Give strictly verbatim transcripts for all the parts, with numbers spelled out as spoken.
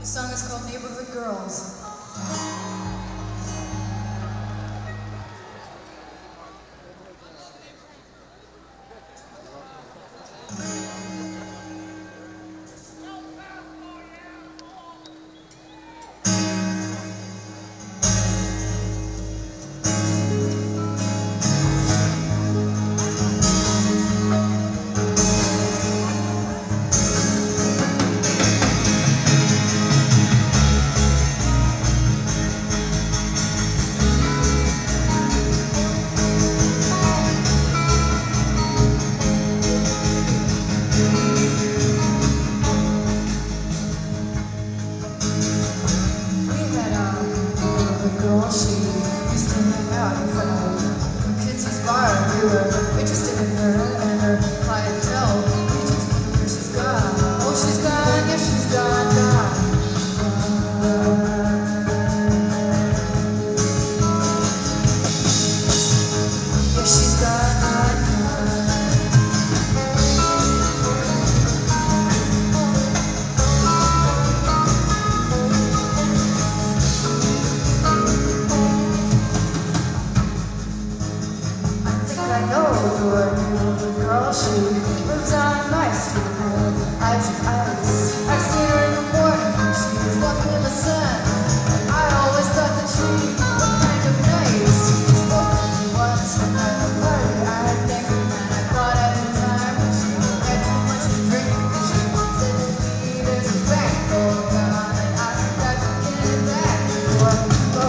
song is called Neighborhood Girls. She used to hang out in front of Kids' bar. We were interested in her and her clientele. We just wonder where she's gone. Oh, she's gone, yeah, she's gone, gone. Yeah, she's gone, gone, gone. Girl, she lives on my street with eyes of ice. I've seen her in the morning when she was walking in the sun. And I always thought that she looked kind of nice. She spoke to me once when at a party, I think. And I thought at the time that she had too much to drink. And she said to me, there's a fact going on. And I think I could get it back before I go.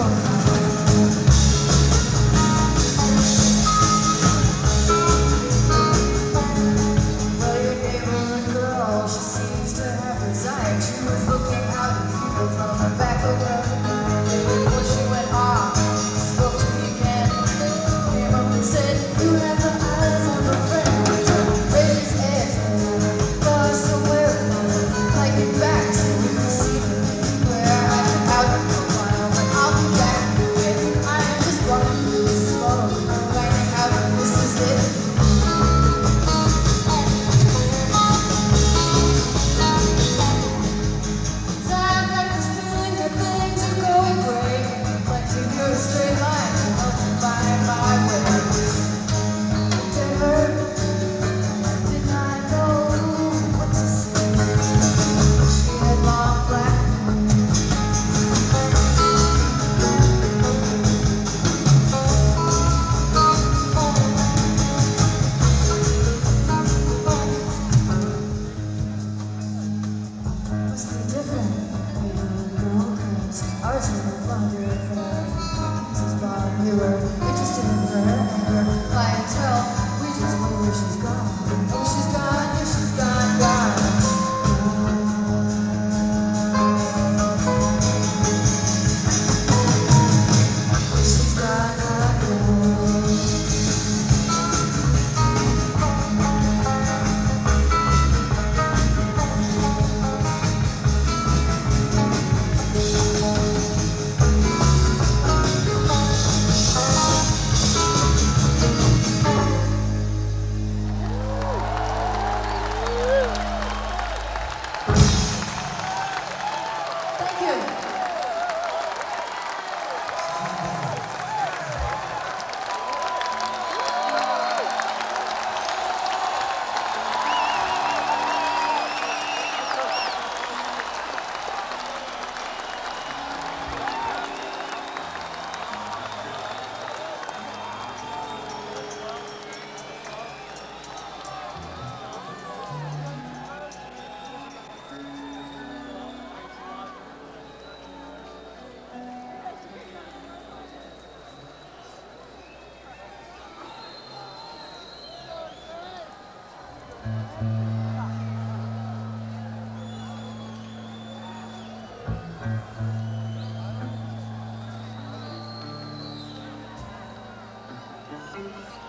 She was looking out at people from the back of the room. Before she went off, she spoke to me again. Came up and said, you have the eyes of a friend. Raised his head and lost somewhere like it back so we can see me anywhere. I've been out for a while, but I'll be back again. I am just walking through the smoke, finding out if this is it. Straight line to help me find my way. To her, I did not know what to say. She had long black must be different, maybe, girl, 'cause ours is no longer for we were interested in her and her clientele. We just wonder where she's gone. Oh, she's gone, yeah, she's gone, gone. She's gone, gone, gone. Thank you.